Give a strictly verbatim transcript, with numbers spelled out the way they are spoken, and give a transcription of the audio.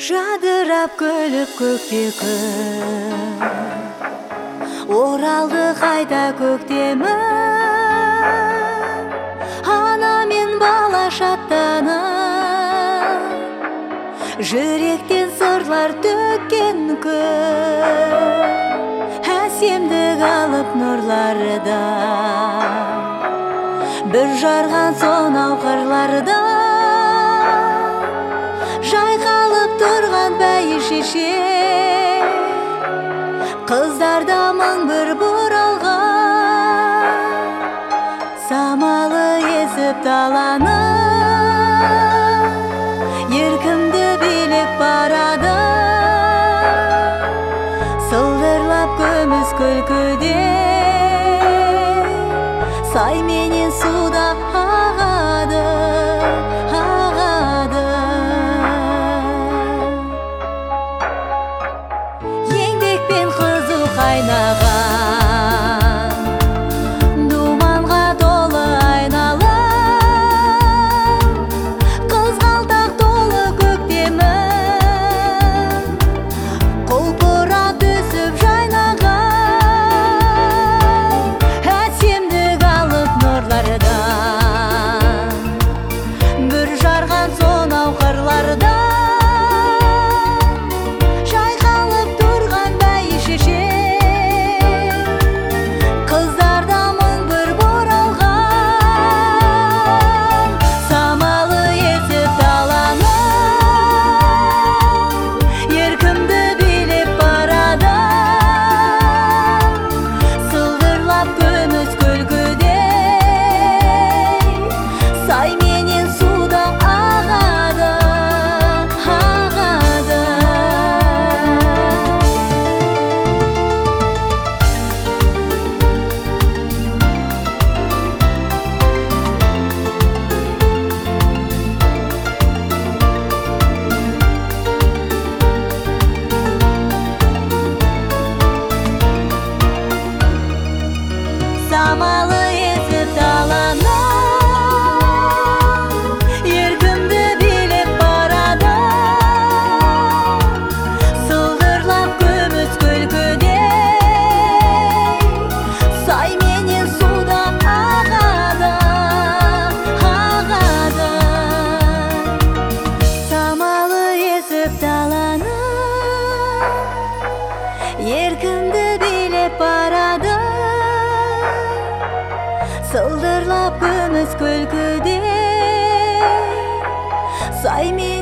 Жадырап күліп көкте күн, оралды қайта көктемі. Ана мен бала шаттанып, жүректен сырлар төккен күн. Әсемдік алып нұрларда, бір жарған сонау қырларда, жайқалып тұрған бәйшеше. Қыздарда мың бір бұралған, самалы есіп таланы, еркімді билеп барады. Сылдырлап күміс күлкіде, сай менен суда ағады, ағады. Еңбекпен қызу қайнаған, думанға толы айналып, қызғалдақ толы көктемім, құлпыра түсіп жайнаған. Әсемдік алып нұрлардан, бүр жарған сонау қырларда, жайқалып тұрған бәйшеше. Қыздарда мың бір бұралған, самалы есіп таланы, еркімді билеп барады. Сылдырлап күміс күлкідей, сай менен суда ағады, ағады. Самалы есіп таланы, еркімді билеп барады. Сылдырлап күміс күлкідей, сай менен суда ағады, ағады. Самалы есіп таланы, еркімді билеп барады. Сылдырлап күміс күлкіде, сай мен